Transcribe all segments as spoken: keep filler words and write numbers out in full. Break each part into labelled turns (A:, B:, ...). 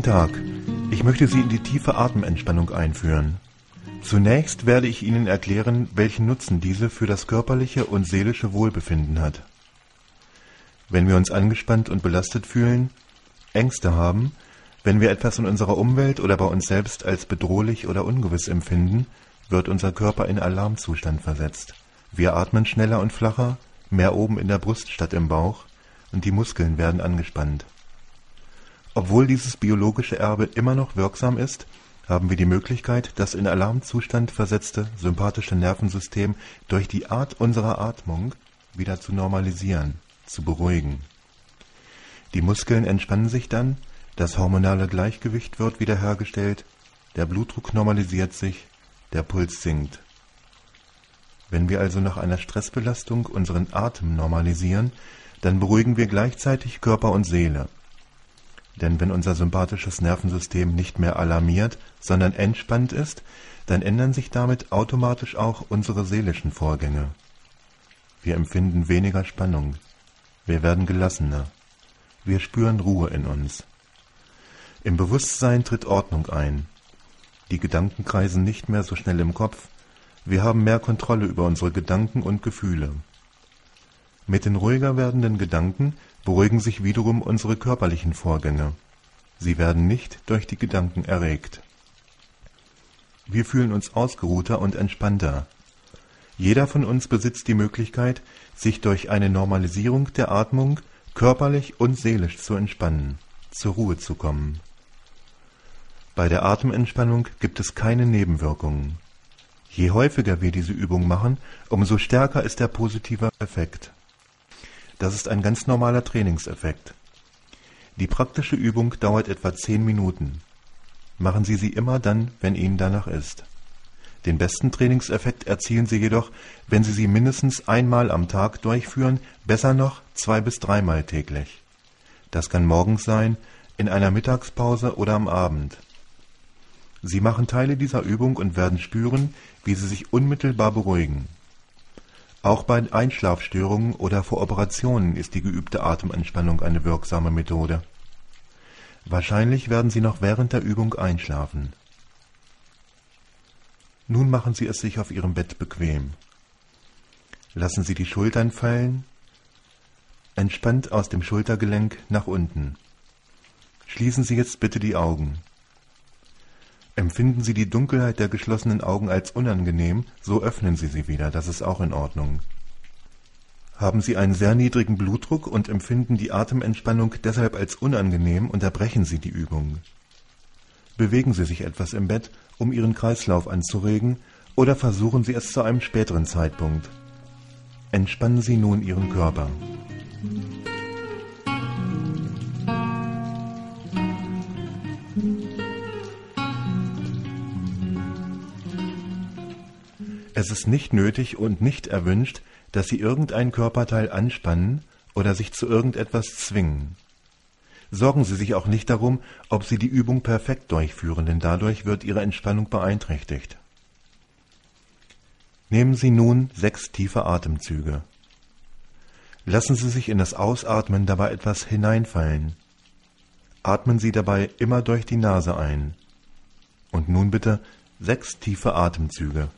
A: Tag. Ich möchte Sie in die tiefe Atementspannung einführen. Zunächst werde ich Ihnen erklären, welchen Nutzen diese für das körperliche und seelische Wohlbefinden hat. Wenn wir uns angespannt und belastet fühlen, Ängste haben, wenn wir etwas in unserer Umwelt oder bei uns selbst als bedrohlich oder ungewiss empfinden, wird unser Körper in Alarmzustand versetzt. Wir atmen schneller und flacher, mehr oben in der Brust statt im Bauch, und die Muskeln werden angespannt. Obwohl dieses biologische Erbe immer noch wirksam ist, haben wir die Möglichkeit, das in Alarmzustand versetzte sympathische Nervensystem durch die Art unserer Atmung wieder zu normalisieren, zu beruhigen. Die Muskeln entspannen sich dann, das hormonale Gleichgewicht wird wiederhergestellt, der Blutdruck normalisiert sich, der Puls sinkt. Wenn wir also nach einer Stressbelastung unseren Atem normalisieren, dann beruhigen wir gleichzeitig Körper und Seele. Denn wenn unser sympathisches Nervensystem nicht mehr alarmiert, sondern entspannt ist, dann ändern sich damit automatisch auch unsere seelischen Vorgänge. Wir empfinden weniger Spannung, wir werden gelassener, wir spüren Ruhe in uns. Im Bewusstsein tritt Ordnung ein. Die Gedanken kreisen nicht mehr so schnell im Kopf, wir haben mehr Kontrolle über unsere Gedanken und Gefühle. Mit den ruhiger werdenden Gedanken beruhigen sich wiederum unsere körperlichen Vorgänge. Sie werden nicht durch die Gedanken erregt. Wir fühlen uns ausgeruhter und entspannter. Jeder von uns besitzt die Möglichkeit, sich durch eine Normalisierung der Atmung körperlich und seelisch zu entspannen, zur Ruhe zu kommen. Bei der Atementspannung gibt es keine Nebenwirkungen. Je häufiger wir diese Übung machen, umso stärker ist der positive Effekt. Das ist ein ganz normaler Trainingseffekt. Die praktische Übung dauert etwa zehn Minuten. Machen Sie sie immer dann, wenn Ihnen danach ist. Den besten Trainingseffekt erzielen Sie jedoch, wenn Sie sie mindestens einmal am Tag durchführen, besser noch zwei bis dreimal täglich. Das kann morgens sein, in einer Mittagspause oder am Abend. Sie machen Teile dieser Übung und werden spüren, wie Sie sich unmittelbar beruhigen. Auch bei Einschlafstörungen oder vor Operationen ist die geübte Atementspannung eine wirksame Methode. Wahrscheinlich werden Sie noch während der Übung einschlafen. Nun machen Sie es sich auf Ihrem Bett bequem. Lassen Sie die Schultern fallen, entspannt aus dem Schultergelenk nach unten. Schließen Sie jetzt bitte die Augen. Empfinden Sie die Dunkelheit der geschlossenen Augen als unangenehm, so öffnen Sie sie wieder, das ist auch in Ordnung. Haben Sie einen sehr niedrigen Blutdruck und empfinden die Atementspannung deshalb als unangenehm, unterbrechen Sie die Übung. Bewegen Sie sich etwas im Bett, um Ihren Kreislauf anzuregen, oder versuchen Sie es zu einem späteren Zeitpunkt. Entspannen Sie nun Ihren Körper. Es ist nicht nötig und nicht erwünscht, dass Sie irgendein Körperteil anspannen oder sich zu irgendetwas zwingen. Sorgen Sie sich auch nicht darum, ob Sie die Übung perfekt durchführen, denn dadurch wird Ihre Entspannung beeinträchtigt. Nehmen Sie nun sechs tiefe Atemzüge. Lassen Sie sich in das Ausatmen dabei etwas hineinfallen. Atmen Sie dabei immer durch die Nase ein. Und nun bitte sechs tiefe Atemzüge.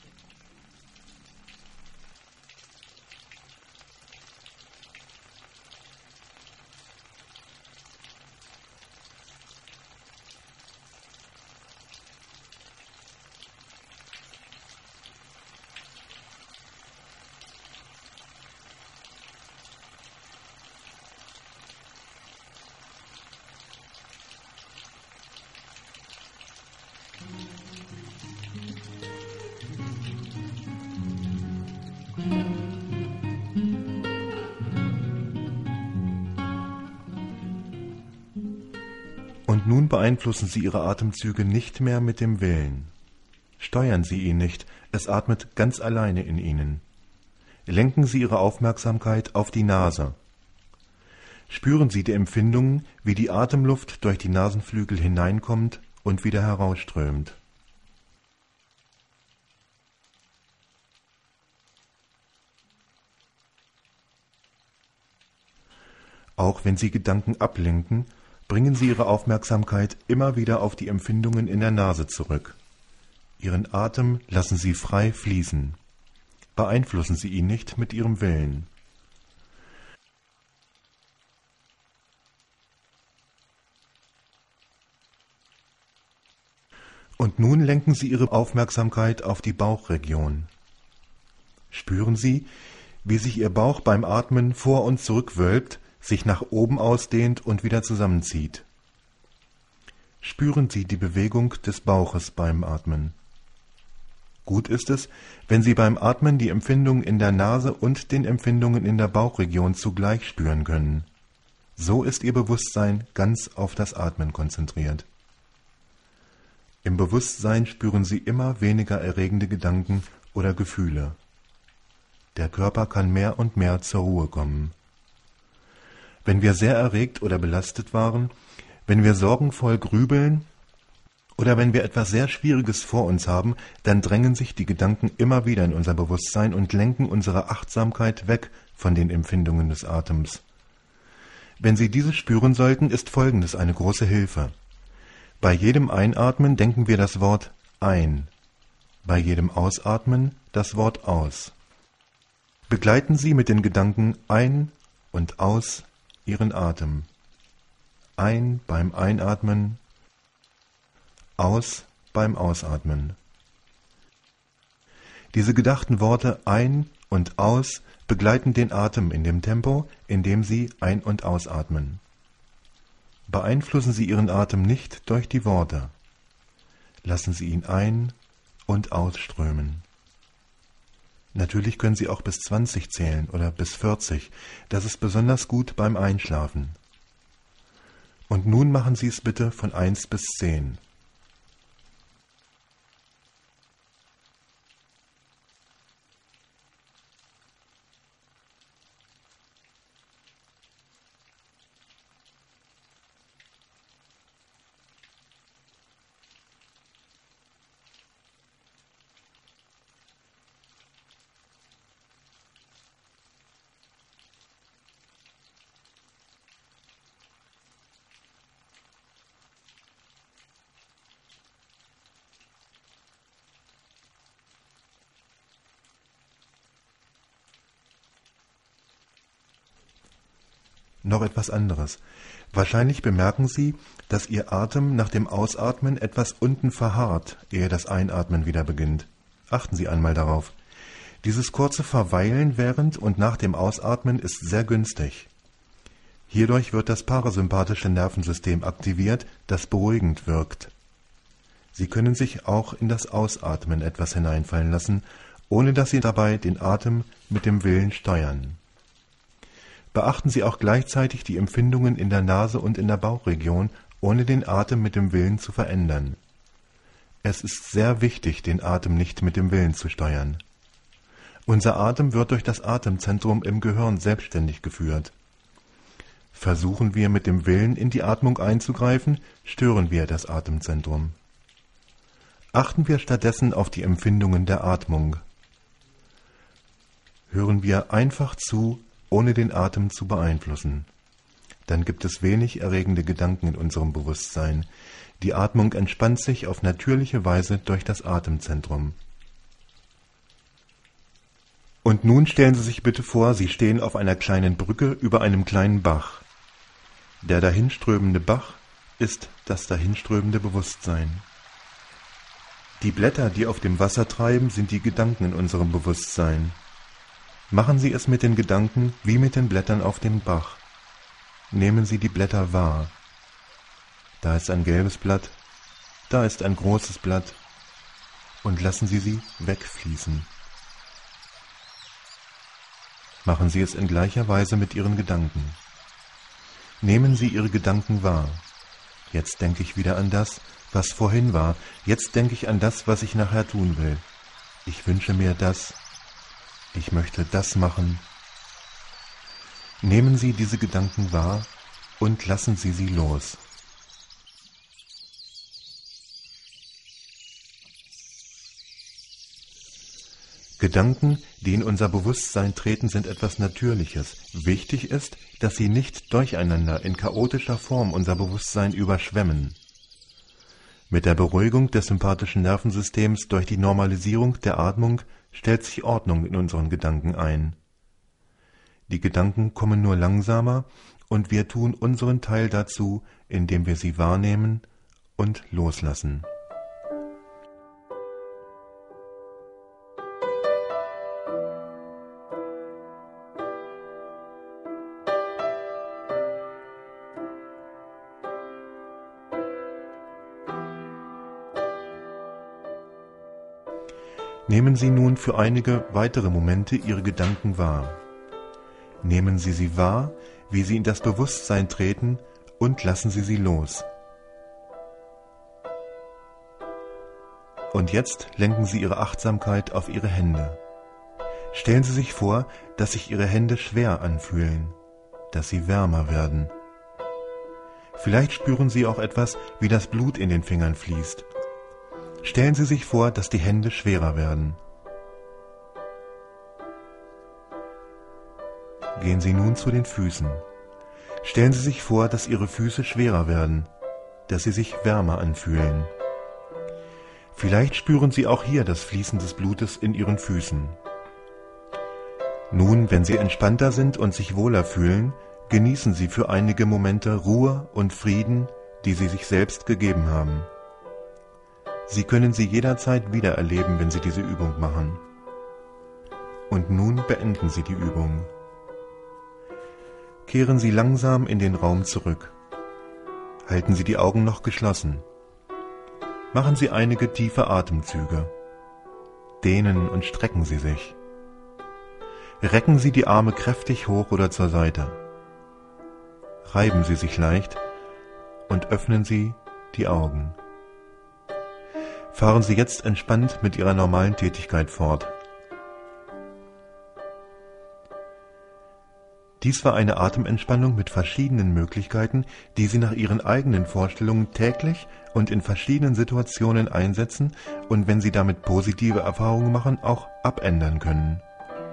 A: Und nun beeinflussen Sie Ihre Atemzüge nicht mehr mit dem Willen. Steuern Sie ihn nicht, es atmet ganz alleine in Ihnen. Lenken Sie Ihre Aufmerksamkeit auf die Nase. Spüren Sie die Empfindungen, wie die Atemluft durch die Nasenflügel hineinkommt und wieder herausströmt. Auch wenn Sie Gedanken ablenken, Bringen Sie Ihre Aufmerksamkeit immer wieder auf die Empfindungen in der Nase zurück. Ihren Atem lassen Sie frei fließen. Beeinflussen Sie ihn nicht mit Ihrem Willen. Und nun lenken Sie Ihre Aufmerksamkeit auf die Bauchregion. Spüren Sie, wie sich Ihr Bauch beim Atmen vor und zurück wölbt, sich nach oben ausdehnt und wieder zusammenzieht. Spüren Sie die Bewegung des Bauches beim Atmen. Gut ist es, wenn Sie beim Atmen die Empfindungen in der Nase und den Empfindungen in der Bauchregion zugleich spüren können. So ist Ihr Bewusstsein ganz auf das Atmen konzentriert. Im Bewusstsein spüren Sie immer weniger erregende Gedanken oder Gefühle. Der Körper kann mehr und mehr zur Ruhe kommen. Wenn wir sehr erregt oder belastet waren, wenn wir sorgenvoll grübeln oder wenn wir etwas sehr Schwieriges vor uns haben, dann drängen sich die Gedanken immer wieder in unser Bewusstsein und lenken unsere Achtsamkeit weg von den Empfindungen des Atems. Wenn Sie diese spüren sollten, ist Folgendes eine große Hilfe. Bei jedem Einatmen denken wir das Wort ein, bei jedem Ausatmen das Wort aus. Begleiten Sie mit den Gedanken ein und aus Ihren Atem. Ein beim Einatmen, aus beim Ausatmen. Diese gedachten Worte ein und aus begleiten den Atem in dem Tempo, in dem Sie ein- und ausatmen. Beeinflussen Sie Ihren Atem nicht durch die Worte. Lassen Sie ihn ein- und ausströmen. Natürlich können Sie auch bis zwanzig zählen oder bis vierzig. Das ist besonders gut beim Einschlafen. Und nun machen Sie es bitte von eins bis zehn. Noch etwas anderes. Wahrscheinlich bemerken Sie, dass Ihr Atem nach dem Ausatmen etwas unten verharrt, ehe das Einatmen wieder beginnt. Achten Sie einmal darauf. Dieses kurze Verweilen während und nach dem Ausatmen ist sehr günstig. Hierdurch wird das parasympathische Nervensystem aktiviert, das beruhigend wirkt. Sie können sich auch in das Ausatmen etwas hineinfallen lassen, ohne dass Sie dabei den Atem mit dem Willen steuern. Beachten Sie auch gleichzeitig die Empfindungen in der Nase und in der Bauchregion, ohne den Atem mit dem Willen zu verändern. Es ist sehr wichtig, den Atem nicht mit dem Willen zu steuern. Unser Atem wird durch das Atemzentrum im Gehirn selbstständig geführt. Versuchen wir mit dem Willen in die Atmung einzugreifen, stören wir das Atemzentrum. Achten wir stattdessen auf die Empfindungen der Atmung. Hören wir einfach zu, ohne den Atem zu beeinflussen. Dann gibt es wenig erregende Gedanken in unserem Bewusstsein. Die Atmung entspannt sich auf natürliche Weise durch das Atemzentrum. Und nun stellen Sie sich bitte vor, Sie stehen auf einer kleinen Brücke über einem kleinen Bach. Der dahinströmende Bach ist das dahinströmende Bewusstsein. Die Blätter, die auf dem Wasser treiben, sind die Gedanken in unserem Bewusstsein. Machen Sie es mit den Gedanken wie mit den Blättern auf dem Bach. Nehmen Sie die Blätter wahr. Da ist ein gelbes Blatt, da ist ein großes Blatt, und lassen Sie sie wegfließen. Machen Sie es in gleicher Weise mit Ihren Gedanken. Nehmen Sie Ihre Gedanken wahr. Jetzt denke ich wieder an das, was vorhin war. Jetzt denke ich an das, was ich nachher tun will. Ich wünsche mir das. Ich möchte das machen. Nehmen Sie diese Gedanken wahr und lassen Sie sie los. Gedanken, die in unser Bewusstsein treten, sind etwas Natürliches. Wichtig ist, dass sie nicht durcheinander in chaotischer Form unser Bewusstsein überschwemmen. Mit der Beruhigung des sympathischen Nervensystems durch die Normalisierung der Atmung stellt sich Ordnung in unseren Gedanken ein. Die Gedanken kommen nur langsamer und wir tun unseren Teil dazu, indem wir sie wahrnehmen und loslassen. Nehmen Sie nun für einige weitere Momente Ihre Gedanken wahr. Nehmen Sie sie wahr, wie sie in das Bewusstsein treten, und lassen Sie sie los. Und jetzt lenken Sie Ihre Achtsamkeit auf Ihre Hände. Stellen Sie sich vor, dass sich Ihre Hände schwer anfühlen, dass sie wärmer werden. Vielleicht spüren Sie auch etwas, wie das Blut in den Fingern fließt. Stellen Sie sich vor, dass die Hände schwerer werden. Gehen Sie nun zu den Füßen. Stellen Sie sich vor, dass Ihre Füße schwerer werden, dass sie sich wärmer anfühlen. Vielleicht spüren Sie auch hier das Fließen des Blutes in Ihren Füßen. Nun, wenn Sie entspannter sind und sich wohler fühlen, genießen Sie für einige Momente Ruhe und Frieden, die Sie sich selbst gegeben haben. Sie können sie jederzeit wieder erleben, wenn Sie diese Übung machen. Und nun beenden Sie die Übung. Kehren Sie langsam in den Raum zurück. Halten Sie die Augen noch geschlossen. Machen Sie einige tiefe Atemzüge. Dehnen und strecken Sie sich. Recken Sie die Arme kräftig hoch oder zur Seite. Reiben Sie sich leicht und öffnen Sie die Augen. Fahren Sie jetzt entspannt mit Ihrer normalen Tätigkeit fort. Dies war eine Atementspannung mit verschiedenen Möglichkeiten, die Sie nach Ihren eigenen Vorstellungen täglich und in verschiedenen Situationen einsetzen und, wenn Sie damit positive Erfahrungen machen, auch abändern können.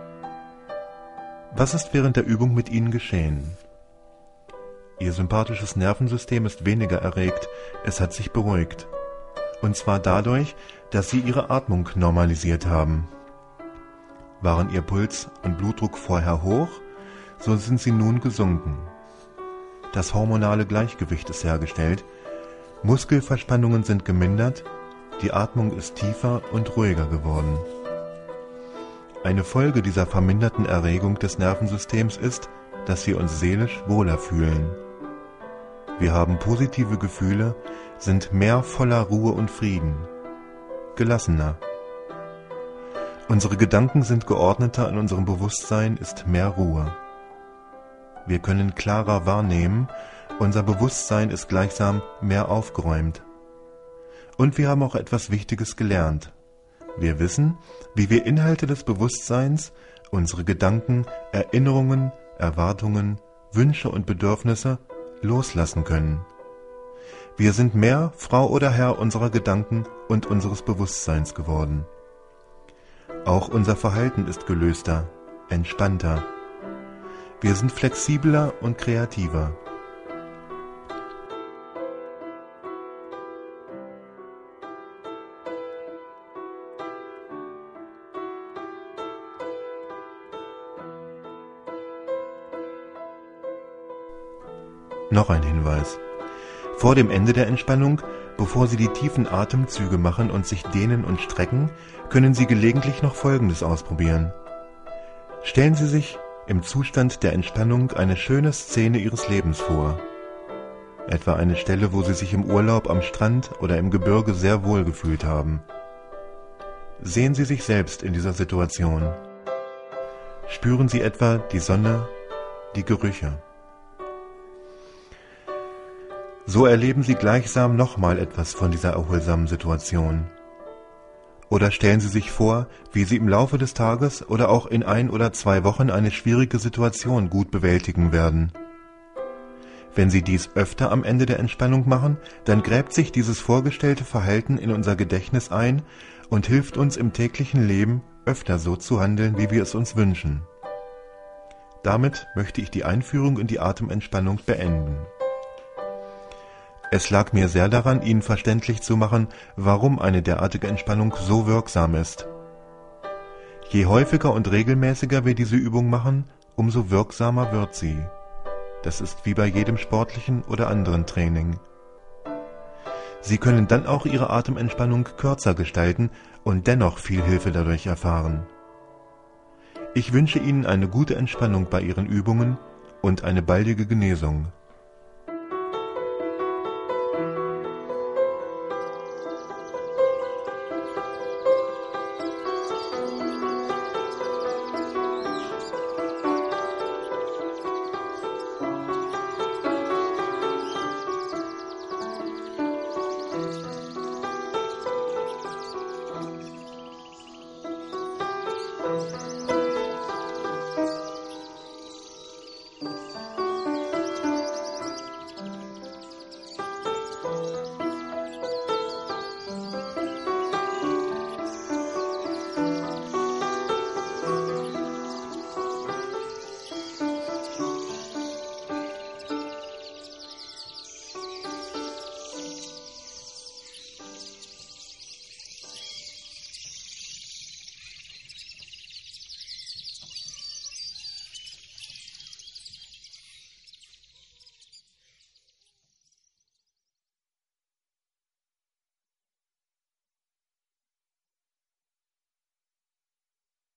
A: Was ist während der Übung mit Ihnen geschehen? Ihr sympathisches Nervensystem ist weniger erregt, es hat sich beruhigt. Und zwar dadurch, dass Sie Ihre Atmung normalisiert haben. Waren Ihr Puls und Blutdruck vorher hoch, so sind sie nun gesunken. Das hormonale Gleichgewicht ist hergestellt, Muskelverspannungen sind gemindert, die Atmung ist tiefer und ruhiger geworden. Eine Folge dieser verminderten Erregung des Nervensystems ist, dass wir uns seelisch wohler fühlen. Wir haben positive Gefühle, sind mehr voller Ruhe und Frieden, gelassener. Unsere Gedanken sind geordneter, in unserem Bewusstsein ist mehr Ruhe. Wir können klarer wahrnehmen, unser Bewusstsein ist gleichsam mehr aufgeräumt. Und wir haben auch etwas Wichtiges gelernt. Wir wissen, wie wir Inhalte des Bewusstseins, unsere Gedanken, Erinnerungen, Erwartungen, Wünsche und Bedürfnisse loslassen können. Wir sind mehr Frau oder Herr unserer Gedanken und unseres Bewusstseins geworden. Auch unser Verhalten ist gelöster, entspannter. Wir sind flexibler und kreativer. Noch ein Hinweis. Vor dem Ende der Entspannung, bevor Sie die tiefen Atemzüge machen und sich dehnen und strecken, können Sie gelegentlich noch Folgendes ausprobieren. Stellen Sie sich im Zustand der Entspannung eine schöne Szene Ihres Lebens vor. Etwa eine Stelle, wo Sie sich im Urlaub am Strand oder im Gebirge sehr wohl gefühlt haben. Sehen Sie sich selbst in dieser Situation. Spüren Sie etwa die Sonne, die Gerüche. So erleben Sie gleichsam nochmal etwas von dieser erholsamen Situation. Oder stellen Sie sich vor, wie Sie im Laufe des Tages oder auch in ein oder zwei Wochen eine schwierige Situation gut bewältigen werden. Wenn Sie dies öfter am Ende der Entspannung machen, dann gräbt sich dieses vorgestellte Verhalten in unser Gedächtnis ein und hilft uns im täglichen Leben, öfter so zu handeln, wie wir es uns wünschen. Damit möchte ich die Einführung in die Atementspannung beenden. Es lag mir sehr daran, Ihnen verständlich zu machen, warum eine derartige Entspannung so wirksam ist. Je häufiger und regelmäßiger wir diese Übung machen, umso wirksamer wird sie. Das ist wie bei jedem sportlichen oder anderen Training. Sie können dann auch Ihre Atementspannung kürzer gestalten und dennoch viel Hilfe dadurch erfahren. Ich wünsche Ihnen eine gute Entspannung bei Ihren Übungen und eine baldige Genesung.